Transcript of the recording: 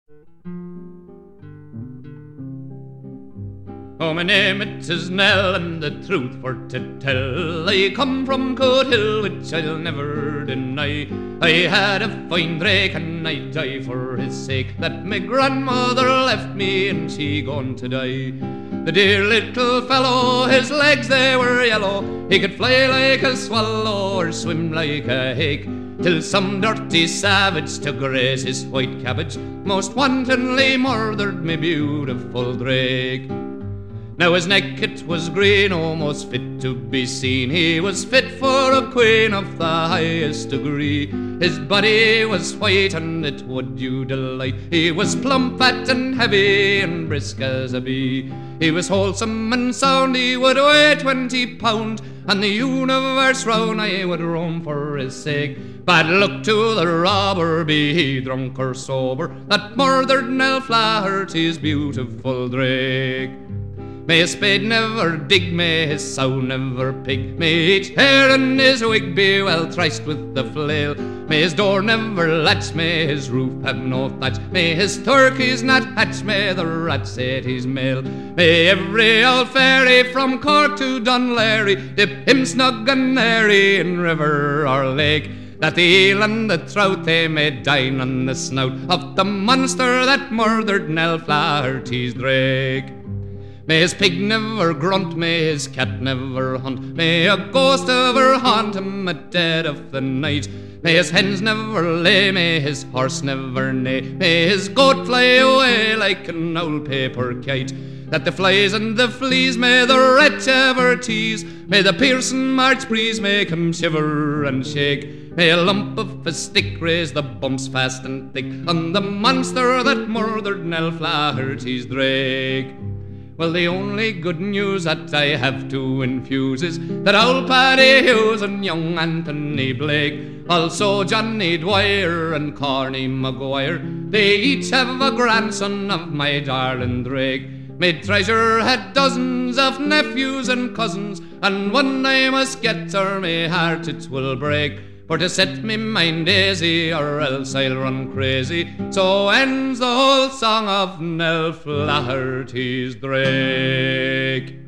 Oh, my name it is Nell, and the truth for to tell, I come from Coothill, which I'll never deny. I had a fine drake, and I die for his sake, that my grandmother left me, and she gone to die. The dear little fellow, his legs they were yellow, he could fly like a swallow or swim like a hake, till some dirty savage to graze his white cabbage most wantonly murdered me beautiful drake. Now his neck it was green, almost fit to be seen, he was fit for a queen of the highest degree. His body was white and it would you delight, he was plump, fat and heavy and brisk as a bee. He was wholesome and sound, he would weigh 20 pound, and the universe round I would roam for his sake. Bad luck to the robber, be he drunk or sober, that murdered Nell Flaherty's beautiful drake. May his spade never dig, may his sow never pig, may each hair in his wig be well triced with the flail. May his door never latch, may his roof have no thatch, may his turkeys not hatch, may the rats say he's male. May every old fairy from Cork to Dunleary dip him snug and airy in river or lake, that the eel and the trout they may dine on the snout of the monster that murdered Nell Flaherty's drake. May his pig never grunt, may his cat never hunt, may a ghost ever haunt him at dead of the night. May his hens never lay, may his horse never neigh, may his goat fly away like an old paper kite, that the flies and the fleas may the wretch ever tease, may the piercing March breeze make him shiver and shake. May a lump of a stick raise the bumps fast and thick on the monster that murdered Nell Flaherty's drake. Well, the only good news that I have to infuse is that old Paddy Hughes and young Anthony Blake, also Johnny Dwyer and Corny Maguire, they each have a grandson of my darling Drake. My treasure had dozens of nephews and cousins, and one I must get or my heart it will break, for to set me mind easy or else I'll run crazy. So ends the whole song of Nell Flaherty's drake.